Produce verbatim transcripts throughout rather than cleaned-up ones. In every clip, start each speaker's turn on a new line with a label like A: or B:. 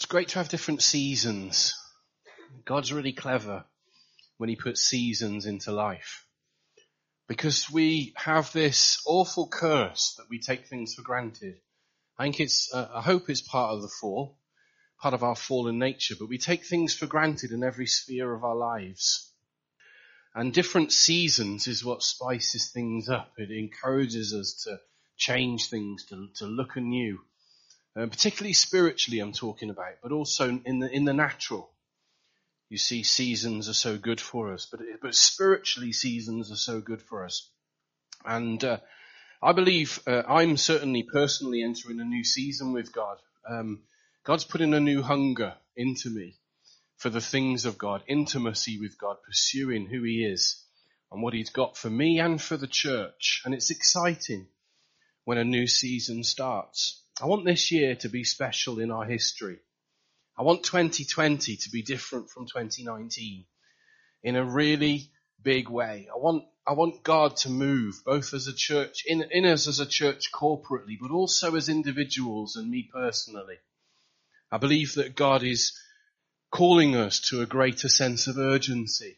A: It's great to have different seasons. God's really clever when he puts seasons into life. Because we have this awful curse that we take things for granted. I think it's, uh, I hope it's part of the fall, part of our fallen nature, but we take things for granted in every sphere of our lives. And different seasons is what spices things up. It encourages us to change things, to, to look anew. Uh, particularly spiritually I'm talking about, but also in the, in the natural. You see, seasons are so good for us, but, but spiritually seasons are so good for us. And uh, I believe uh, I'm certainly personally entering a new season with God. Um, God's putting a new hunger into me for the things of God, intimacy with God, pursuing who he is and what he's got for me and for the church. And it's exciting when a new season starts. I want this year to be special in our history. I want twenty twenty to be different from twenty nineteen in a really big way. I want I want God to move both as a church, in, in us as a church corporately, but also as individuals and me personally. I believe that God is calling us to a greater sense of urgency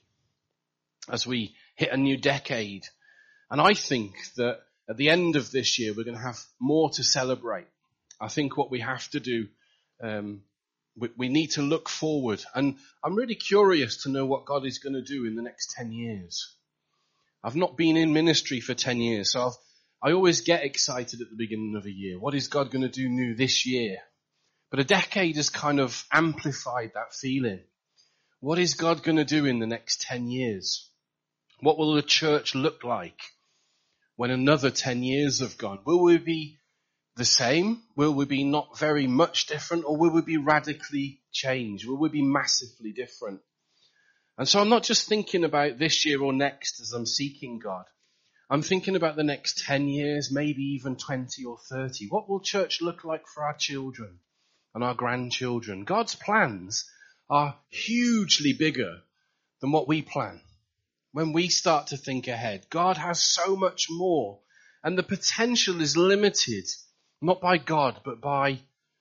A: as we hit a new decade. And I think that at the end of this year, we're going to have more to celebrate. I think what we have to do, um, we, we need to look forward. And I'm really curious to know what God is going to do in the next ten years. I've not been in ministry for ten years, so I've, I always get excited at the beginning of a year. What is God going to do new this year? But a decade has kind of amplified that feeling. What is God going to do in the next ten years? What will the church look like when another ten years have gone? Will we be the same? Will we be not very much different? Or will we be radically changed? Will we be massively different? And so I'm not just thinking about this year or next as I'm seeking God. I'm thinking about the next ten years, maybe even twenty or thirty. What will church look like for our children and our grandchildren? God's plans are hugely bigger than what we plan. When we start to think ahead, God has so much more, and the potential is limited, not by God, but by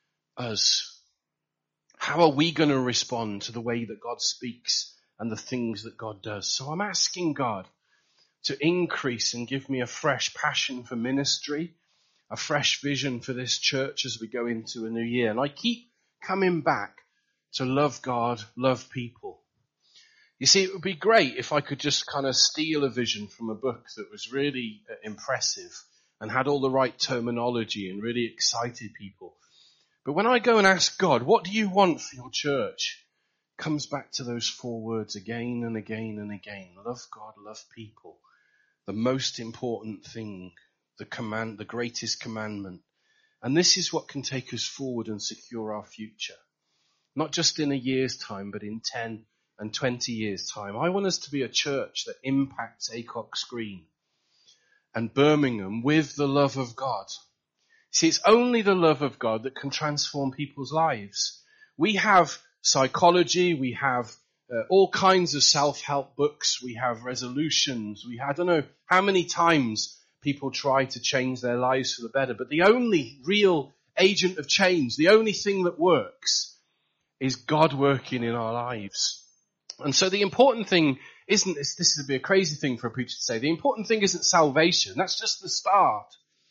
A: us. How are we going to respond to the way that God speaks and the things that God does? So I'm asking God to increase and give me a fresh passion for ministry, a fresh vision for this church as we go into a new year. And I keep coming back to love God, love people. You see, it would be great if I could just kind of steal a vision from a book that was really uh, impressive and had all the right terminology and really excited people. But when I go and ask God, what do you want for your church? It comes back to those four words again and again and again. Love God, love people. The most important thing, the command, the greatest commandment. And this is what can take us forward and secure our future. Not just in a year's time, but in ten and twenty years' time. I want us to be a church that impacts Acox Green and Birmingham with the love of God. See, it's only the love of God that can transform people's lives. We have psychology, we have uh, all kinds of self-help books, we have resolutions, we have, I don't know how many times people try to change their lives for the better, but the only real agent of change, the only thing that works is God working in our lives. And so the important thing isn't, this, this would be a crazy thing for a preacher to say, the important thing isn't salvation, that's just the start.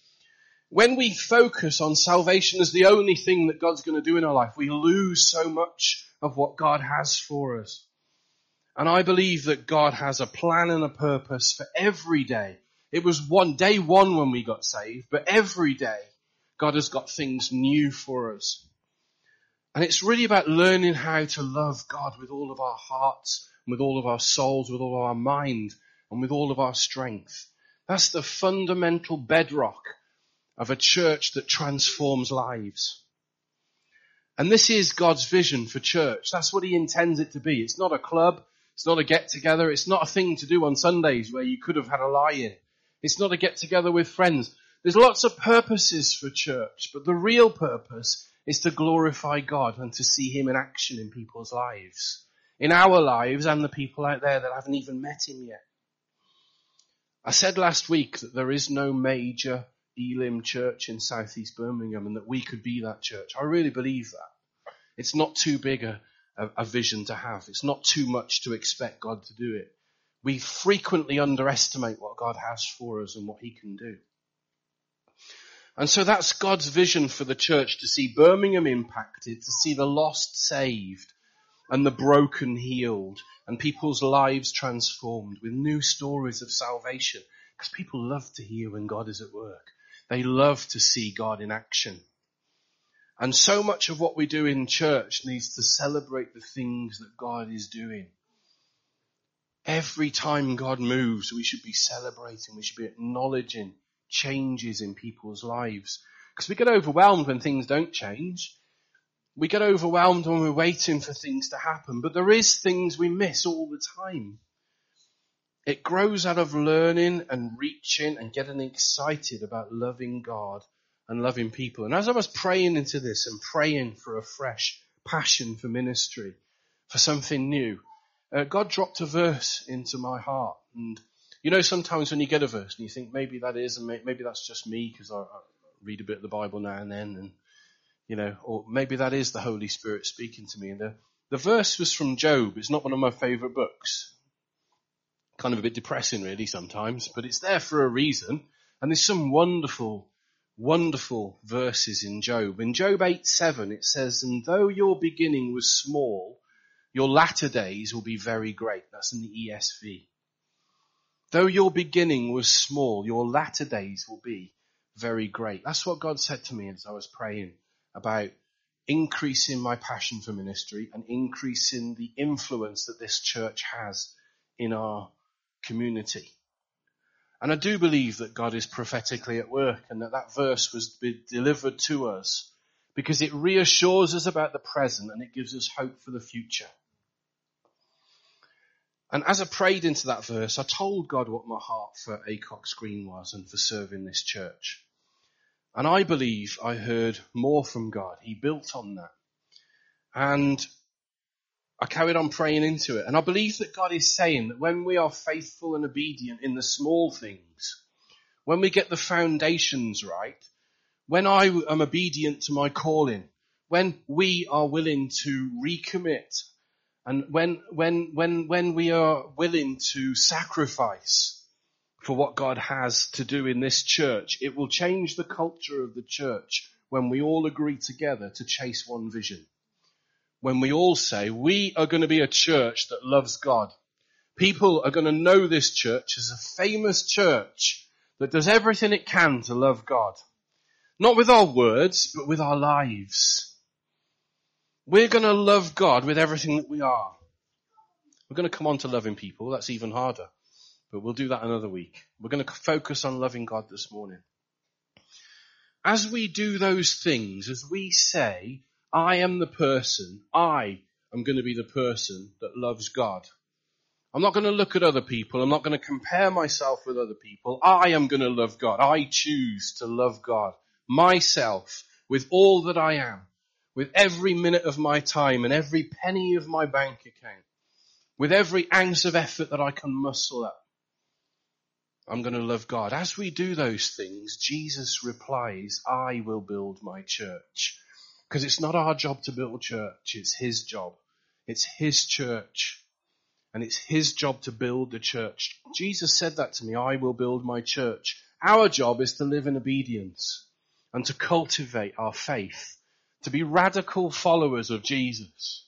A: When we focus on salvation as the only thing that God's going to do in our life, we lose so much of what God has for us. And I believe that God has a plan and a purpose for every day. It was one day one when we got saved, but every day God has got things new for us. And it's really about learning how to love God with all of our hearts, with all of our souls, with all of our mind, and with all of our strength. That's the fundamental bedrock of a church that transforms lives. And this is God's vision for church. That's what he intends it to be. It's not a club. It's not a get-together. It's not a thing to do on Sundays where you could have had a lie-in. It's not a get-together with friends. There's lots of purposes for church, but the real purpose is to glorify God and to see him in action in people's lives, in our lives and the people out there that haven't even met him yet. I said last week that there is no major Elim church in southeast Birmingham and that we could be that church. I really believe that. It's not too big a, a, a vision to have. It's not too much to expect God to do it. We frequently underestimate what God has for us and what he can do. And so that's God's vision for the church, to see Birmingham impacted, to see the lost saved and the broken healed and people's lives transformed with new stories of salvation. Because people love to hear when God is at work. They love to see God in action. And so much of what we do in church needs to celebrate the things that God is doing. Every time God moves, we should be celebrating, we should be acknowledging changes in people's lives. Because we get overwhelmed when things don't change. We get overwhelmed when we're waiting for things to happen. But there is things we miss all the time. It grows out of learning and reaching and getting excited about loving God and loving people. And as I was praying into this and praying for a fresh passion for ministry, for something new, uh, God dropped a verse into my heart. And you know, sometimes when you get a verse and you think maybe that is, and maybe that's just me because I, I read a bit of the Bible now and then, and you know, or maybe that is the Holy Spirit speaking to me. And the, the verse was from Job. It's not one of my favourite books. Kind of a bit depressing really sometimes, but it's there for a reason. And there's some wonderful, wonderful verses in Job. In Job eight seven it says, "And though your beginning was small, your latter days will be very great." That's in the E S V. Though your beginning was small, your latter days will be very great. That's what God said to me as I was praying about increasing my passion for ministry and increasing the influence that this church has in our community. And I do believe that God is prophetically at work and that that verse was delivered to us because it reassures us about the present and it gives us hope for the future. And as I prayed into that verse, I told God what my heart for Acox Green was and for serving this church. And I believe I heard more from God. He built on that. And I carried on praying into it. And I believe that God is saying that when we are faithful and obedient in the small things, when we get the foundations right, when I am obedient to my calling, when we are willing to recommit, and when, when, when, when we are willing to sacrifice for what God has to do in this church, it will change the culture of the church when we all agree together to chase one vision. When we all say, we are going to be a church that loves God. People are going to know this church as a famous church that does everything it can to love God. Not with our words, but with our lives. We're going to love God with everything that we are. We're going to come on to loving people. That's even harder. But we'll do that another week. We're going to focus on loving God this morning. As we do those things, as we say, I am the person, I am going to be the person that loves God. I'm not going to look at other people. I'm not going to compare myself with other people. I am going to love God. I choose to love God, myself, with all that I am, with every minute of my time and every penny of my bank account, with every ounce of effort that I can muscle up. I'm going to love God. As we do those things, Jesus replies, I will build my church. Because it's not our job to build church, it's his job. It's his church. And it's his job to build the church. Jesus said that to me, I will build my church. Our job is to live in obedience and to cultivate our faith, to be radical followers of Jesus.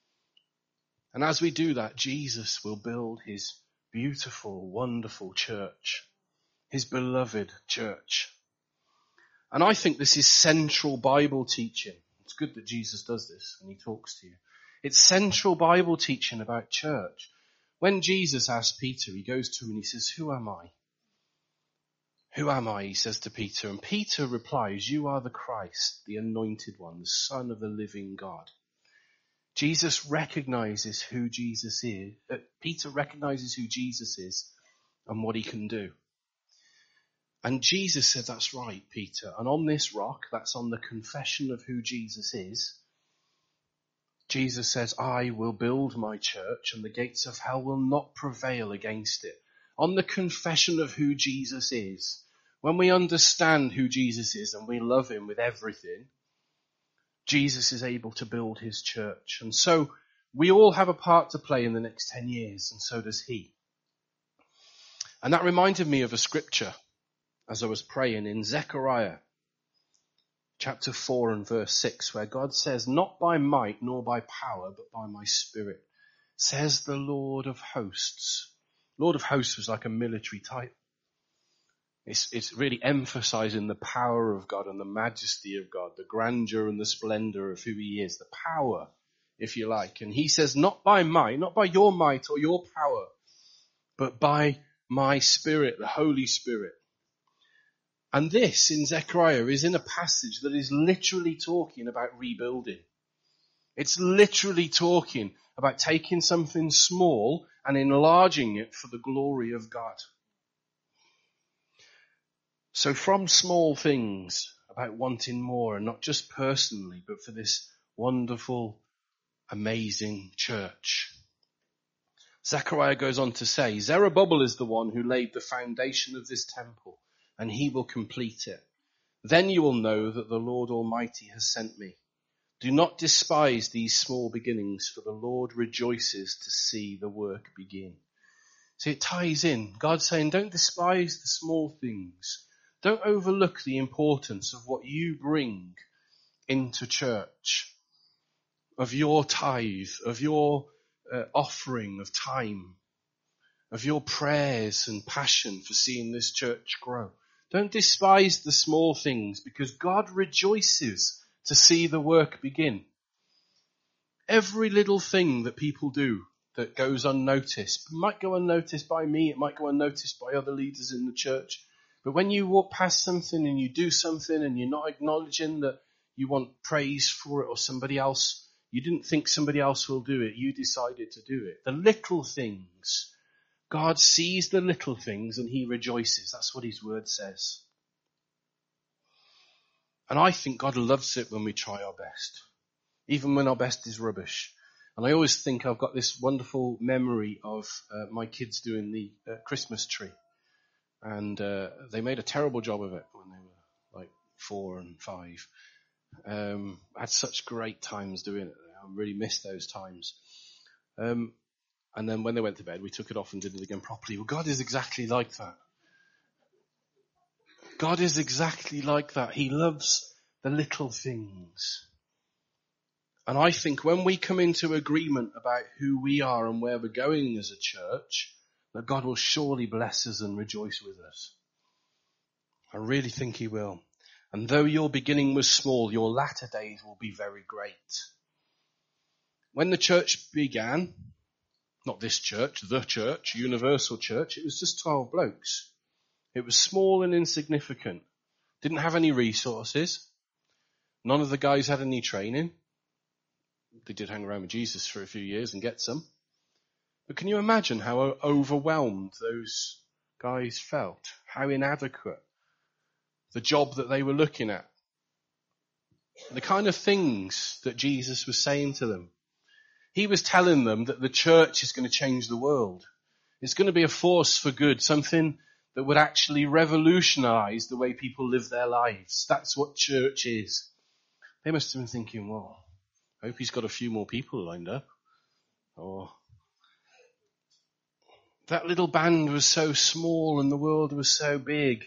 A: And as we do that, Jesus will build his beautiful, wonderful church, his beloved church. And I think this is central Bible teaching. It's good that Jesus does this and he talks to you. It's central Bible teaching about church. When Jesus asks Peter, he goes to him and he says, who am I? Who am I? He says to Peter. And Peter replies, you are the Christ, the anointed one, the Son of the living God. Jesus recognizes who Jesus is. Uh, Peter recognizes who Jesus is and what he can do. And Jesus said, that's right, Peter. And on this rock, that's on the confession of who Jesus is, Jesus says, I will build my church and the gates of hell will not prevail against it. On the confession of who Jesus is, when we understand who Jesus is and we love him with everything, Jesus is able to build his church. And so we all have a part to play in the next ten years, and so does he. And that reminded me of a scripture as I was praying in Zechariah chapter four and verse six, where God says, "Not by might nor by power, but by my spirit, says the Lord of hosts." Lord of hosts was like a military type. It's, it's really emphasizing the power of God and the majesty of God, the grandeur and the splendor of who he is, the power, if you like. And he says, not by might, not by your might or your power, but by my spirit, the Holy Spirit. And this in Zechariah is in a passage that is literally talking about rebuilding. It's literally talking about taking something small and enlarging it for the glory of God. So from small things about wanting more, and not just personally, but for this wonderful, amazing church. Zechariah goes on to say, Zerubbabel is the one who laid the foundation of this temple, and he will complete it. Then you will know that the Lord Almighty has sent me. Do not despise these small beginnings, for the Lord rejoices to see the work begin. So it ties in. God's saying, don't despise the small things. Don't overlook the importance of what you bring into church, of your tithe, of your uh, offering of time, of your prayers and passion for seeing this church grow. Don't despise the small things, because God rejoices to see the work begin. Every little thing that people do that goes unnoticed, it might go unnoticed by me, it might go unnoticed by other leaders in the church. But when you walk past something and you do something and you're not acknowledging that you want praise for it, or somebody else, you didn't think somebody else will do it, you decided to do it. The little things, God sees the little things and he rejoices. That's what his word says. And I think God loves it when we try our best, even when our best is rubbish. And I always think I've got this wonderful memory of uh, my kids doing the uh, Christmas tree. And uh, they made a terrible job of it when they were like four and five. Um, I had such great times doing it. I really missed those times. Um, and then when they went to bed, we took it off and did it again properly. Well, God is exactly like that. God is exactly like that. He loves the little things. And I think when we come into agreement about who we are and where we're going as a church, that God will surely bless us and rejoice with us. I really think he will. And though your beginning was small, your latter days will be very great. When the church began, not this church, the church, Universal Church, it was just twelve blokes. It was small and insignificant. Didn't have any resources. None of the guys had any training. They did hang around with Jesus for a few years and get some. But can you imagine how overwhelmed those guys felt? How inadequate? The job that they were looking at. The kind of things that Jesus was saying to them. He was telling them that the church is going to change the world. It's going to be a force for good, something that would actually revolutionize the way people live their lives. That's what church is. They must have been thinking, well, I hope he's got a few more people lined up. Or that little band was so small and the world was so big.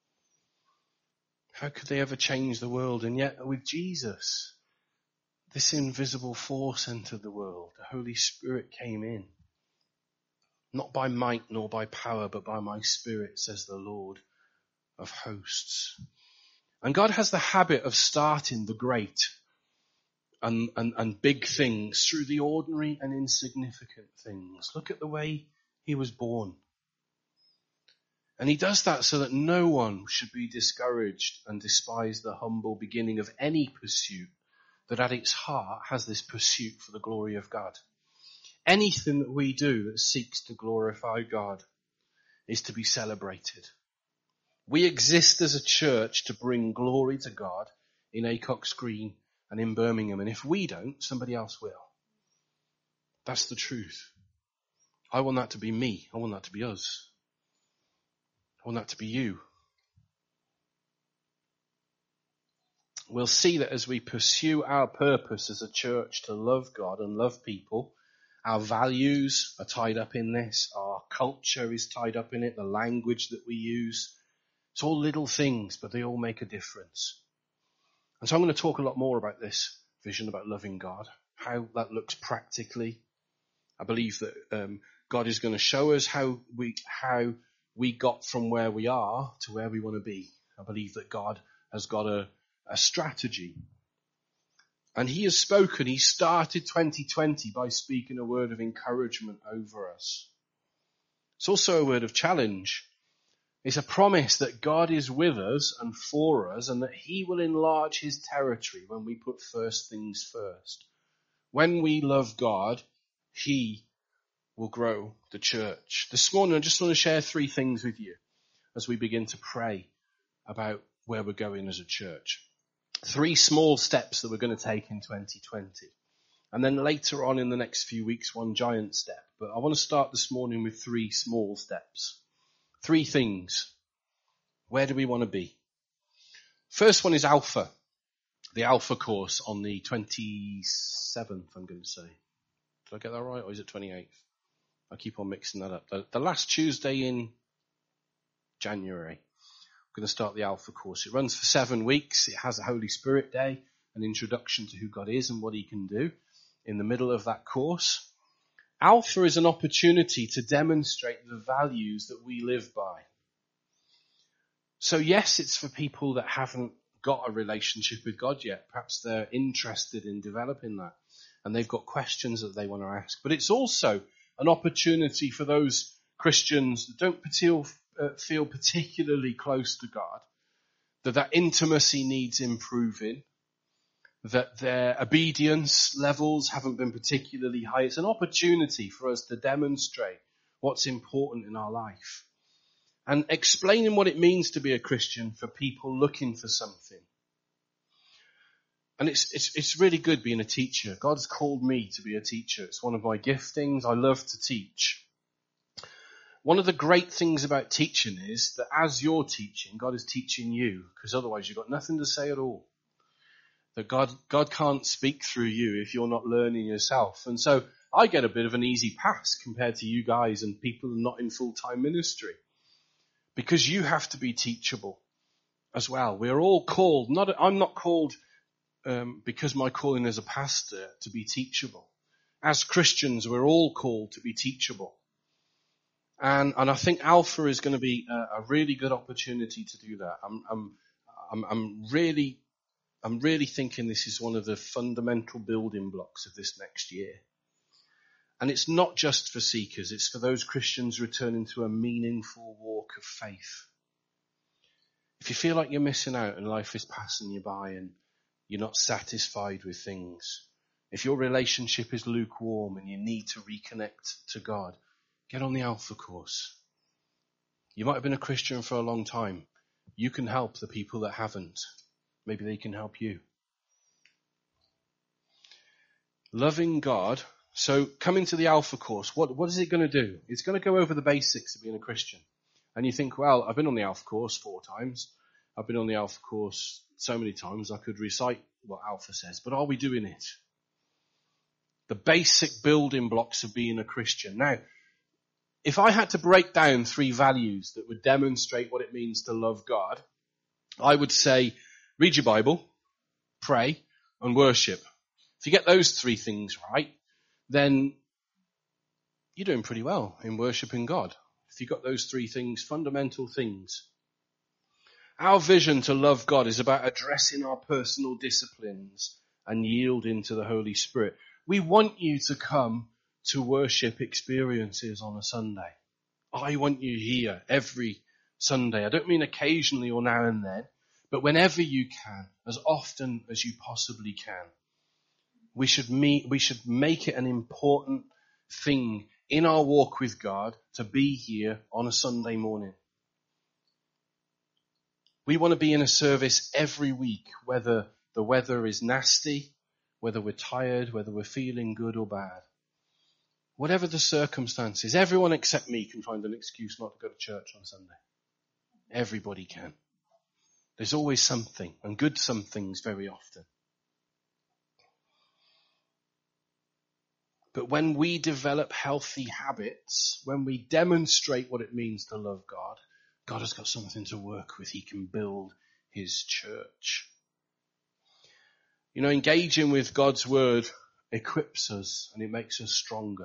A: How could they ever change the world? And yet with Jesus, this invisible force entered the world. The Holy Spirit came in. Not by might nor by power, but by my Spirit, says the Lord of hosts. And God has the habit of starting the great and, and, and big things through the ordinary and insignificant things. Look at the way he was born. And he does that so that no one should be discouraged and despise the humble beginning of any pursuit that at its heart has this pursuit for the glory of God. Anything that we do that seeks to glorify God is to be celebrated. We exist as a church to bring glory to God in Acox Green and in Birmingham. And if we don't, somebody else will. That's the truth. I want that to be me. I want that to be us. I want that to be you. we'll see that as we pursue our purpose as a church to love God and love people, our values are tied up in this, our culture is tied up in it, the language that we use. It's all little things, but they all make a difference. And so I'm going to talk a lot more about this vision about loving God, how that looks practically. I believe that um, God is going to show us how we how we got from where we are to where we want to be. I believe that God has got a, a strategy. And he has spoken. He started twenty twenty by speaking a word of encouragement over us. It's also a word of challenge. It's a promise that God is with us and for us, and that he will enlarge his territory when we put first things first. When we love God, he will grow the church. This morning I just want to share three things with you as we begin to pray about where we're going as a church. Three small steps that we're going to take in twenty twenty. And then later on in the next few weeks, one giant step. But I want to start this morning with three small steps. Three things. Where do we want to be? First one is Alpha. The Alpha course on the twenty-seventh, I'm going to say. Did I get that right? Or is it twenty-eighth? I keep on mixing that up. The, the last Tuesday in January, I'm going to start the Alpha course. It runs for seven weeks. It has a Holy Spirit Day, an introduction to who God is and what he can do in the middle of that course. Alpha is an opportunity to demonstrate the values that we live by. So yes, it's for people that haven't got a relationship with God yet. Perhaps they're interested in developing that and they've got questions that they want to ask. But it's also an opportunity for those Christians that don't feel, uh, feel particularly close to God, that that intimacy needs improving, that their obedience levels haven't been particularly high. It's an opportunity for us to demonstrate what's important in our life and explaining what it means to be a Christian for people looking for something. And it's, it's, it's really good being a teacher. God's called me to be a teacher. It's one of my giftings. I love to teach. One of the great things about teaching is that as you're teaching, God is teaching you, because otherwise you've got nothing to say at all. That God, God can't speak through you if you're not learning yourself. And so I get a bit of an easy pass compared to you guys and people not in full-time ministry, because you have to be teachable as well. We're all called, not, I'm not called um, because my calling as a pastor to be teachable. As Christians, we're all called to be teachable. And, and I think Alpha is going to be a, a really good opportunity to do that. I'm, I'm, I'm, I'm really, I'm really thinking this is one of the fundamental building blocks of this next year. And it's not just for seekers, it's for those Christians returning to a meaningful walk of faith. If you feel like you're missing out and life is passing you by and you're not satisfied with things, if your relationship is lukewarm and you need to reconnect to God, get on the Alpha course. You might have been a Christian for a long time. You can help the people that haven't. Maybe they can help you. Loving God. So coming to the Alpha course, what, what is it going to do? It's going to go over the basics of being a Christian. And you think, well, I've been on the Alpha course four times. I've been on the Alpha course so many times I could recite what Alpha says. But are we doing it? The basic building blocks of being a Christian. Now, if I had to break down three values that would demonstrate what it means to love God, I would say read your Bible, pray, and worship. If you get those three things right, then you're doing pretty well in worshiping God. If you've got those three things, fundamental things. Our vision to love God is about addressing our personal disciplines and yielding to the Holy Spirit. We want you to come to worship experiences on a Sunday. I want you here every Sunday. I don't mean occasionally or now and then, but whenever you can, as often as you possibly can. We should meet, we should make it an important thing in our walk with God to be here on a Sunday morning. We want to be in a service every week, whether the weather is nasty, whether we're tired, whether we're feeling good or bad. Whatever the circumstances, everyone except me can find an excuse not to go to church on Sunday. Everybody can. There's always something, and good somethings very often. But when we develop healthy habits, when we demonstrate what it means to love God, God has got something to work with. He can build his church. You know, engaging with God's word equips us and it makes us stronger.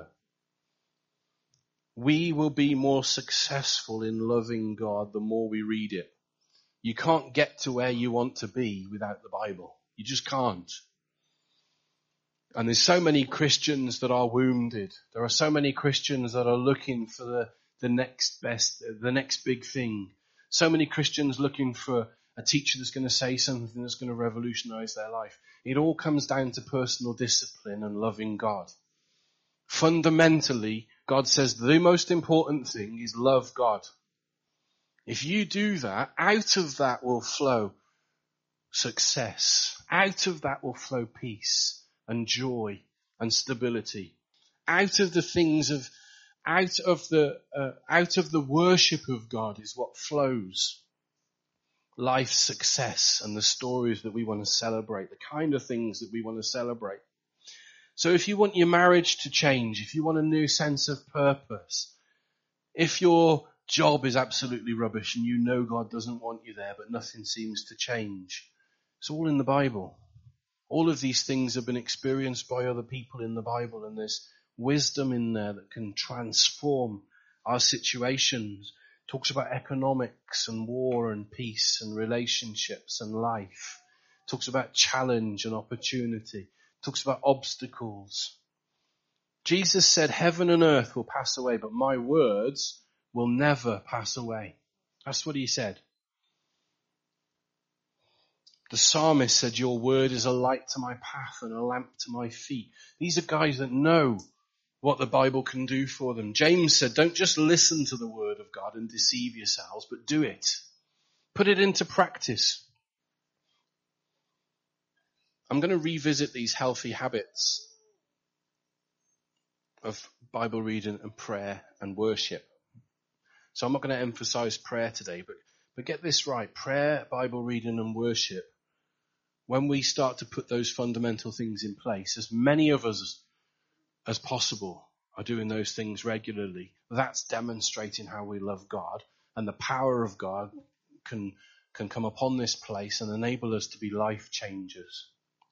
A: We will be more successful in loving God the more we read it. You can't get to where you want to be without the Bible. You just can't. And there's so many Christians that are wounded. There are so many Christians that are looking for the, the next best, the next big thing. So many Christians looking for a teacher that's going to say something that's going to revolutionize their life. It all comes down to personal discipline and loving God. Fundamentally, God says the most important thing is love God. If you do that, out of that will flow success. Out of that will flow peace and joy and stability. Out of the things of, out of the, uh, out of the worship of God is what flows life's success and the stories that we want to celebrate, the kind of things that we want to celebrate. So if you want your marriage to change, if you want a new sense of purpose, if your job is absolutely rubbish and you know God doesn't want you there, but nothing seems to change, it's all in the Bible. All of these things have been experienced by other people in the Bible, and there's wisdom in there that can transform our situations. It talks about economics and war and peace and relationships and life. It talks about challenge and opportunity. It talks about obstacles. Jesus said, heaven and earth will pass away, but my words will never pass away. That's what he said. The psalmist said, your word is a light to my path and a lamp to my feet. These are guys that know what the Bible can do for them. James said, don't just listen to the word of God and deceive yourselves, but do it. Put it into practice. I'm going to revisit these healthy habits of Bible reading and prayer and worship. So I'm not going to emphasize prayer today, but, but get this right. Prayer, Bible reading and worship. When we start to put those fundamental things in place, as many of us as possible are doing those things regularly, that's demonstrating how we love God, and the power of God can, can come upon this place and enable us to be life changers.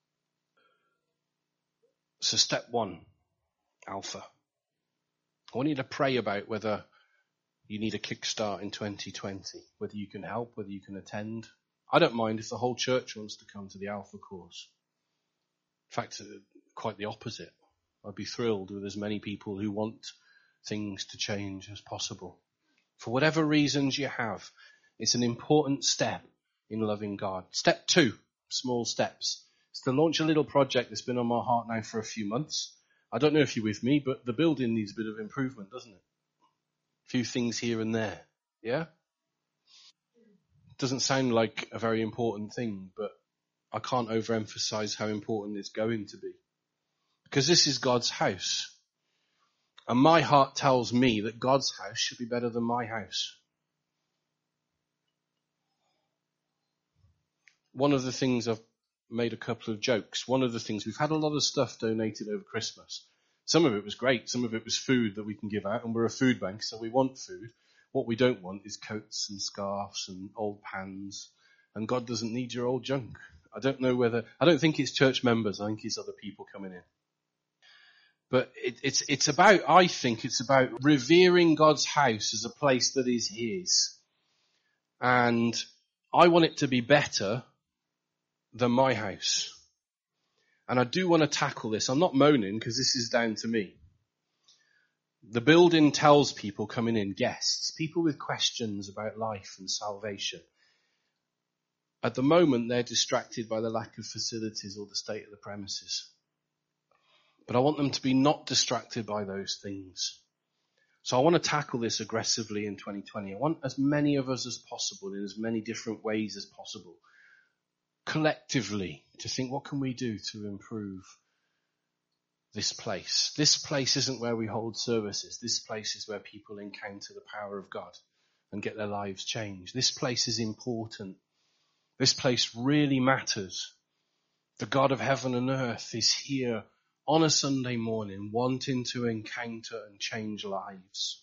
A: So step one, Alpha. I want you to pray about whether you need a kickstart in twenty twenty, whether you can help, whether you can attend. I don't mind if the whole church wants to come to the Alpha course. In fact, quite the opposite. I'd be thrilled with as many people who want things to change as possible. For whatever reasons you have, it's an important step in loving God. Step two, small steps. It's to launch a little project that's been on my heart now for a few months. I don't know if you're with me, but the building needs a bit of improvement, doesn't it? A few things here and there. Yeah? Doesn't sound like a very important thing, but I can't overemphasize how important it's going to be. Because this is God's house. And my heart tells me that God's house should be better than my house. One of the things, I've made a couple of jokes. One of the things, we've had a lot of stuff donated over Christmas. Some of it was great. Some of it was food that we can give out. And we're a food bank, so we want food. What we don't want is coats and scarves and old pans. And God doesn't need your old junk. I don't know whether, I don't think it's church members. I think it's other people coming in. But it, it's, it's about, I think it's about revering God's house as a place that is his. And I want it to be better than my house. And I do want to tackle this. I'm not moaning because this is down to me. The building tells people coming in, guests, people with questions about life and salvation. At the moment, they're distracted by the lack of facilities or the state of the premises. But I want them to be not distracted by those things. So I want to tackle this aggressively in twenty twenty. I want as many of us as possible in as many different ways as possible, collectively, to think, what can we do to improve this place? This place isn't where we hold services. This place is where people encounter the power of God and get their lives changed. This place is important This place really matters. The God of heaven and earth is here on a Sunday morning wanting to encounter and change lives.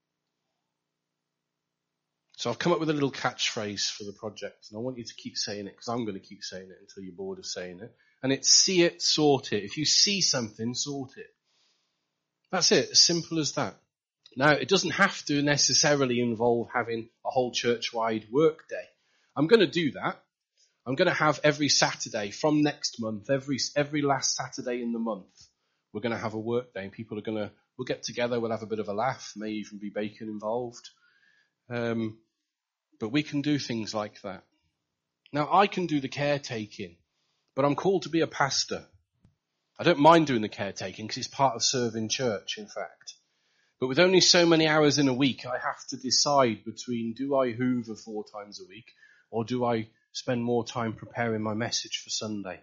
A: So I've come up with a little catchphrase for the project, and I want you to keep saying it, because I'm going to keep saying it until you're bored of saying it. And it's see it, sort it. If you see something, sort it. That's it, as simple as that. Now, it doesn't have to necessarily involve having a whole church-wide work day. I'm going to do that. I'm going to have every Saturday from next month, every every last Saturday in the month, we're going to have a work day, and people are going to, we'll get together, we'll have a bit of a laugh, may even be bacon involved. Um, but we can do things like that. Now, I can do the caretaking, but I'm called to be a pastor. I don't mind doing the caretaking because it's part of serving church, in fact. But with only so many hours in a week, I have to decide between do I hoover four times a week or do I spend more time preparing my message for Sunday?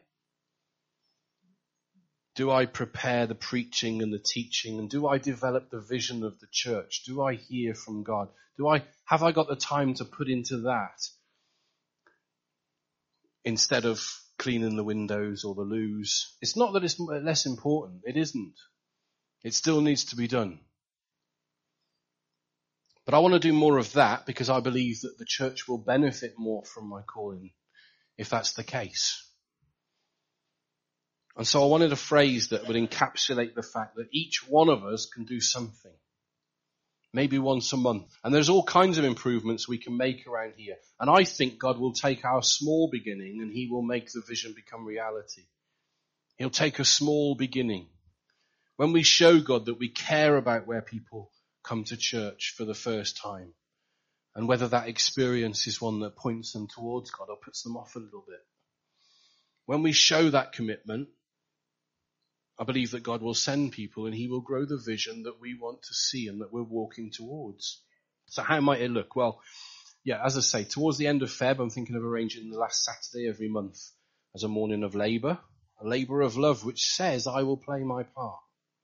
A: Do I prepare the preaching and the teaching, and do I develop the vision of the church? Do I hear from God? Do I have I got the time to put into that instead of cleaning the windows or the loos? It's not that it's less important. It isn't. It still needs to be done. But I want to do more of that because I believe that the church will benefit more from my calling if that's the case. And so I wanted a phrase that would encapsulate the fact that each one of us can do something. Maybe once a month. And there's all kinds of improvements we can make around here. And I think God will take our small beginning and he will make the vision become reality. He'll take a small beginning. When we show God that we care about where people come to church for the first time, and whether that experience is one that points them towards God or puts them off a little bit. When we show that commitment, I believe that God will send people and he will grow the vision that we want to see and that we're walking towards. So how might it look? Well, yeah, as I say, towards the end of Feb, I'm thinking of arranging the last Saturday every month as a morning of labour, a labour of love, which says I will play my part.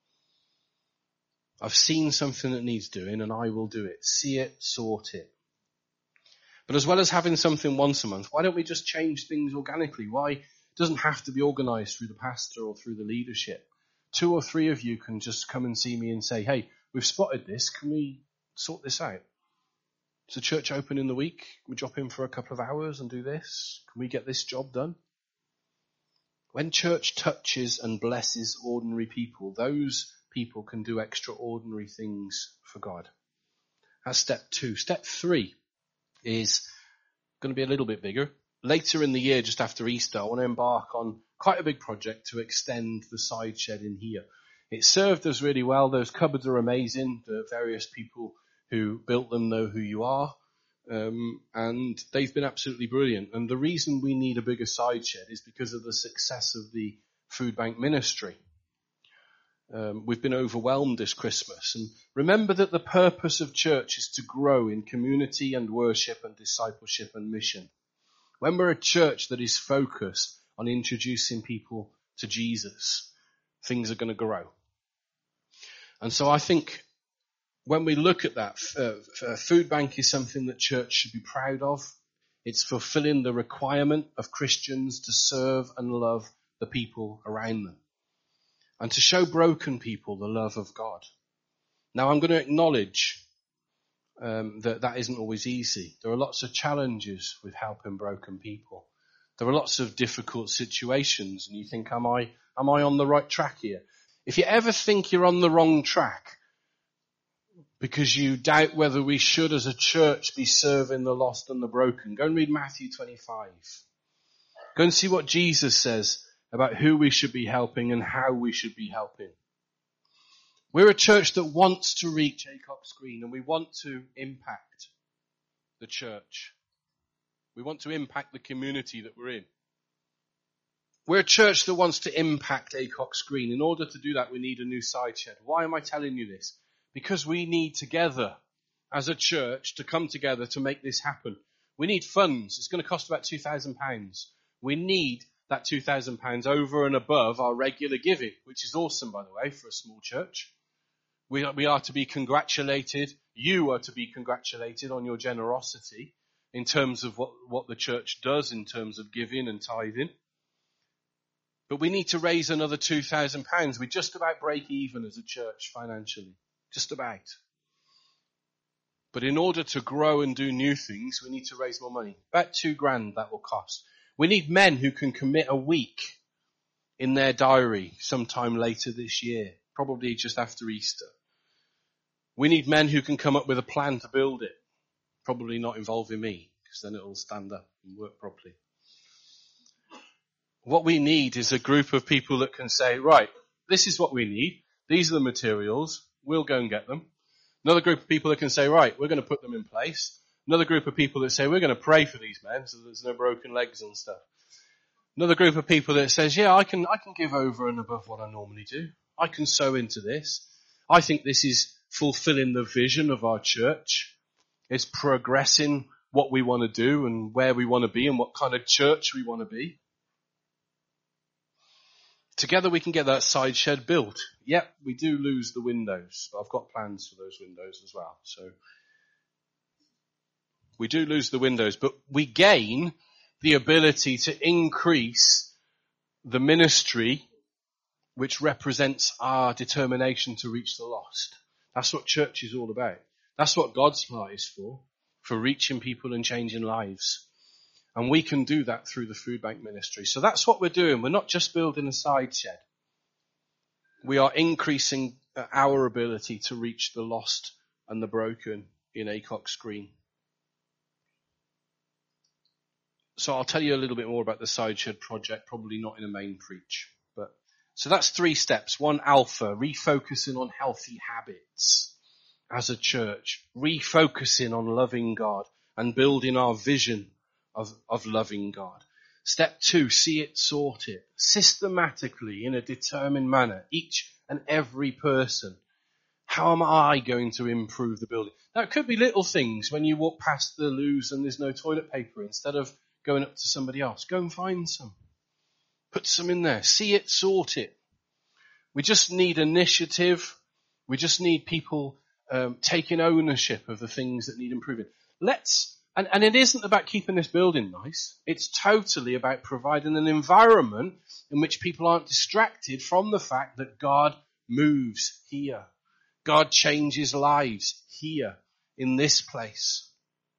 A: I've seen something that needs doing and I will do it. See it, sort it. But as well as having something once a month, why don't we just change things organically? Why it doesn't have to be organised through the pastor or through the leadership? Two or three of you can just come and see me and say, hey, we've spotted this. Can we sort this out? Is the church open in the week? Can we drop in for a couple of hours and do this? Can we get this job done? When church touches and blesses ordinary people, those people can do extraordinary things for God. That's step two. Step three is going to be a little bit bigger. Later in the year, just after Easter, I want to embark on quite a big project to extend the side shed in here. It served us really well. Those cupboards are amazing. The various people who built them know who you are. Um, and they've been absolutely brilliant. And the reason we need a bigger side shed is because of the success of the food bank ministry. Um, we've been overwhelmed this Christmas. And remember that the purpose of church is to grow in community and worship and discipleship and mission. When we're a church that is focused on introducing people to Jesus, things are going to grow. And so I think when we look at that, uh, food bank is something that church should be proud of. It's fulfilling the requirement of Christians to serve and love the people around them, and to show broken people the love of God. Now, I'm going to acknowledge um, that that isn't always easy. There are lots of challenges with helping broken people. There are lots of difficult situations, and you think, am I, am I on the right track here? If you ever think you're on the wrong track because you doubt whether we should as a church be serving the lost and the broken, go and read Matthew twenty-five. Go and see what Jesus says about who we should be helping and how we should be helping. We're a church that wants to reach Acox Green, and we want to impact the church. We want to impact the community that we're in. We're a church that wants to impact Acox Green. In order to do that, we need a new side shed. Why am I telling you this? Because we need together as a church to come together to make this happen. We need funds. It's going to cost about two thousand pounds. We need that two thousand pounds over and above our regular giving, which is awesome, by the way, for a small church. We are, we are to be congratulated. You are to be congratulated on your generosity in terms of what, what the church does in terms of giving and tithing. But we need to raise another two thousand pounds. We just about break even as a church financially. Just about. But in order to grow and do new things, we need to raise more money. About two grand that will cost. We need men who can commit a week in their diary sometime later this year, probably just after Easter. We need men who can come up with a plan to build it, probably not involving me, because then it'll stand up and work properly. What we need is a group of people that can say, right, this is what we need. These are the materials. We'll go and get them. Another group of people that can say, right, we're going to put them in place. Another group of people that say, we're going to pray for these men so there's no broken legs and stuff. Another group of people that says, yeah, I can, I can give over and above what I normally do. I can sow into this. I think this is fulfilling the vision of our church. It's progressing what we want to do and where we want to be and what kind of church we want to be. Together we can get that side shed built. Yep, we do lose the windows, but I've got plans for those windows as well. So we do lose the windows, but we gain the ability to increase the ministry which represents our determination to reach the lost. That's what church is all about. That's what God's heart is for, for reaching people and changing lives. And we can do that through the food bank ministry. So that's what we're doing. We're not just building a side shed. We are increasing our ability to reach the lost and the broken in Acox Green. So I'll tell you a little bit more about the side shed project, probably not in a main preach. But so that's three steps. One, alpha, refocusing on healthy habits as a church, refocusing on loving God and building our vision Of, of loving God. Step two, see it, sort it. Systematically, in a determined manner, each and every person. How am I going to improve the building? Now, it could be little things when you walk past the loos and there's no toilet paper. Instead of going up to somebody else, go and find some. Put some in there. See it, sort it. We just need initiative. We just need people um, taking ownership of the things that need improving. Let's And, and it isn't about keeping this building nice. It's totally about providing an environment in which people aren't distracted from the fact that God moves here. God changes lives here in this place.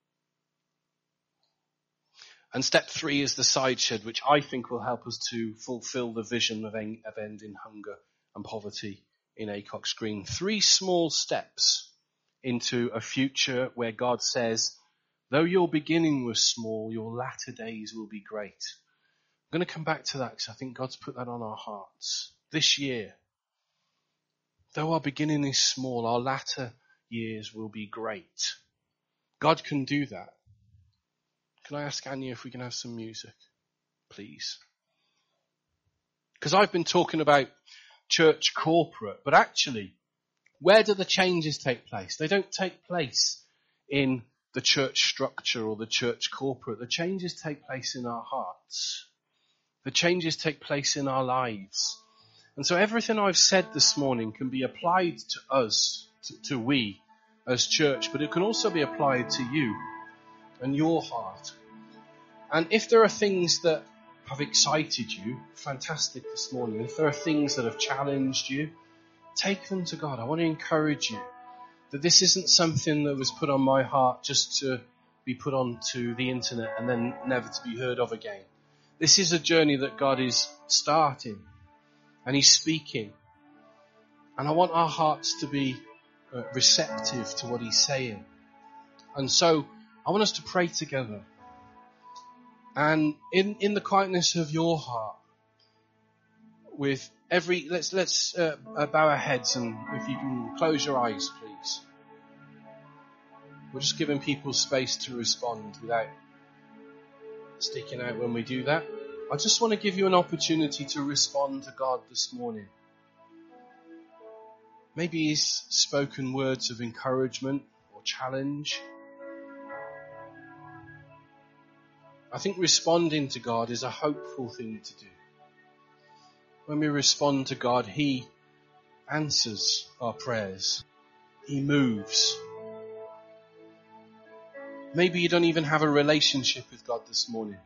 A: And step three is the side shed, which I think will help us to fulfill the vision of, en- of ending hunger and poverty in Acox Green. Three small steps into a future where God says, though your beginning was small, your latter days will be great. I'm going to come back to that because I think God's put that on our hearts this year. Though our beginning is small, our latter years will be great. God can do that. Can I ask Anya if we can have some music, please? Because I've been talking about church corporate, but actually, where do the changes take place? They don't take place in the church structure or the church corporate. The changes take place in our hearts. The changes take place in our lives. And so everything I've said this morning can be applied to us, to, to we as church, but it can also be applied to you and your heart. And if there are things that have excited you, fantastic this morning. If there are things that have challenged you, take them to God. I want to encourage you that this isn't something that was put on my heart just to be put onto the internet and then never to be heard of again. This is a journey that God is starting and He's speaking. And I want our hearts to be uh, receptive to what He's saying. And so I want us to pray together. And in, in the quietness of your heart, with every, let's, let's uh, bow our heads, and if you can close your eyes, please. We're just giving people space to respond without sticking out when we do that. I just want to give you an opportunity to respond to God this morning. Maybe He's spoken words of encouragement or challenge. I think responding to God is a hopeful thing to do. When we respond to God, He answers our prayers. He moves. Maybe you don't even have a relationship with God this morning.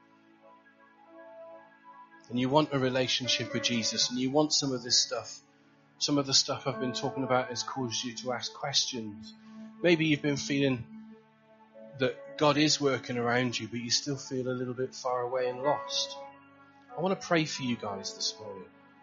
A: And you want a relationship with Jesus, and you want some of this stuff. Some of the stuff I've been talking about has caused you to ask questions. Maybe you've been feeling that God is working around you, but you still feel a little bit far away and lost. I want to pray for you guys this morning.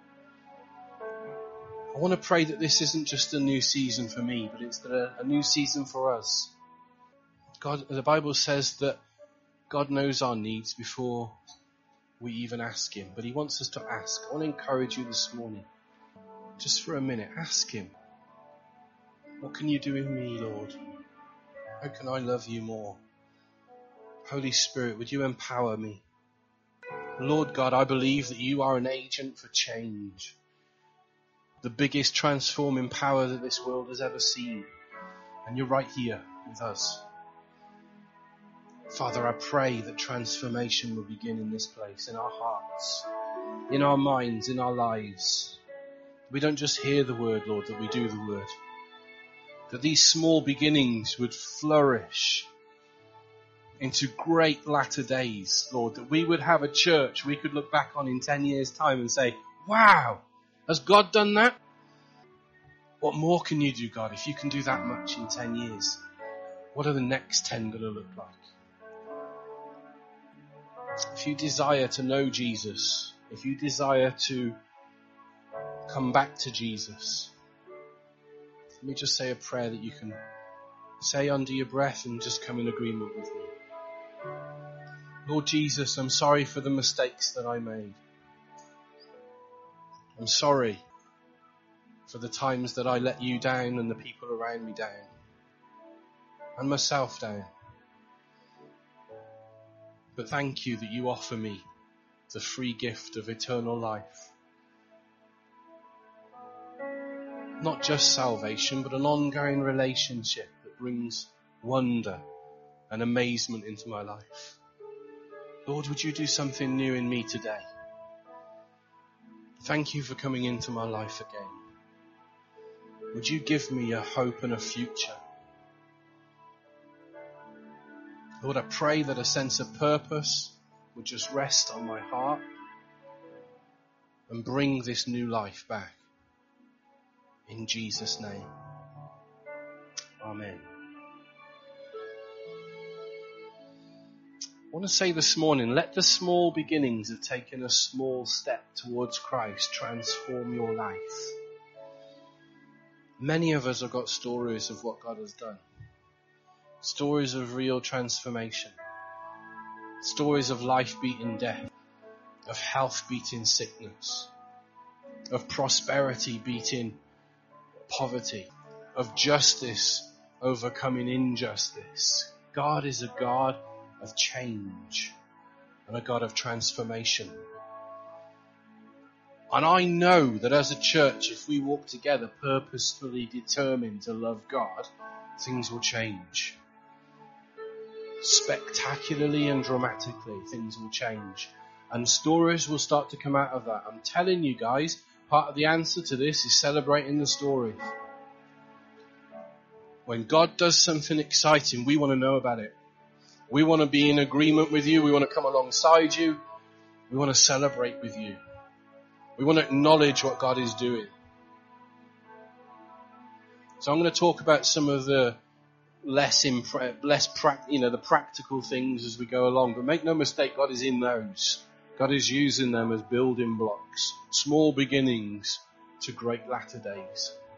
A: I want to pray that this isn't just a new season for me, but it's a, a new season for us. God, the Bible says that God knows our needs before we even ask him, but he wants us to ask. I want to encourage you this morning, just for a minute, ask him, what can you do in me, Lord? How can I love you more? Holy Spirit, would you empower me? Lord God, I believe that you are an agent for change, the biggest transforming power that this world has ever seen, and you're right here with us. Father, I pray that transformation will begin in this place, in our hearts, in our minds, in our lives. We don't just hear the word, Lord, that we do the word. That these small beginnings would flourish into great latter days, Lord. That we would have a church we could look back on in ten years' time and say, wow, has God done that? What more can you do, God? If you can do that much in ten years, what are the next ten going to look like? If you desire to know Jesus, if you desire to come back to Jesus, let me just say a prayer that you can say under your breath and just come in agreement with me. Lord Jesus, I'm sorry for the mistakes that I made. I'm sorry for the times that I let you down and the people around me down, and myself down. But thank you that you offer me the free gift of eternal life. Not just salvation, but an ongoing relationship that brings wonder and amazement into my life. Lord, would you do something new in me today? Thank you for coming into my life again. Would you give me a hope and a future? Lord, I pray that a sense of purpose would just rest on my heart and bring this new life back. In Jesus' name. Amen. I want to say this morning, let the small beginnings of taking a small step towards Christ transform your life. Many of us have got stories of what God has done. Stories of real transformation. Stories of life beating death. Of health beating sickness. Of prosperity beating poverty. Of justice overcoming injustice. God is a God of change and a God of transformation. And I know that as a church, if we walk together purposefully determined to love God, things will change. Spectacularly and dramatically, things will change. And stories will start to come out of that. I'm telling you guys, part of the answer to this is celebrating the stories. When God does something exciting, we want to know about it. We want to be in agreement with you. We want to come alongside you. We want to celebrate with you. We want to acknowledge what God is doing. So I'm going to talk about some of the less, impre- less pra- you know, the practical things as we go along. But make no mistake, God is in those. God is using them as building blocks. Small beginnings to great latter days.